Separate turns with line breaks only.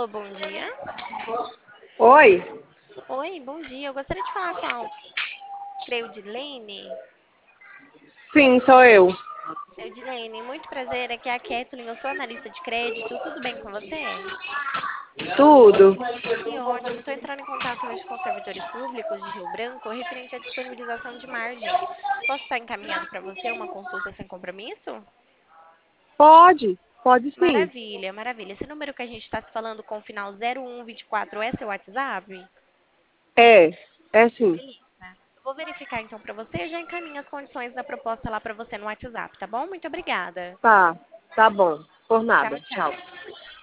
Alô, bom dia.
Oi?
Oi, bom dia. Eu gostaria de falar com a Creudilene.
Sim, sou eu.
Creudilene, muito prazer. Aqui é a Kathleen, eu sou analista de crédito. Tudo bem com você?
Tudo.
Que ótimo. Estou entrando em contato hoje com os servidores públicos de Rio Branco referente à disponibilização de margem. Posso estar encaminhando para você uma consulta sem compromisso?
Pode sim.
Maravilha, maravilha. Esse número que a gente está se falando com o final 0124 é seu WhatsApp?
É sim.
Beleza. Eu vou verificar então para você e já encaminho as condições da proposta lá para você no WhatsApp, tá bom? Muito obrigada.
Tá bom. Por
Tchau,
nada.
tchau.
Tchau.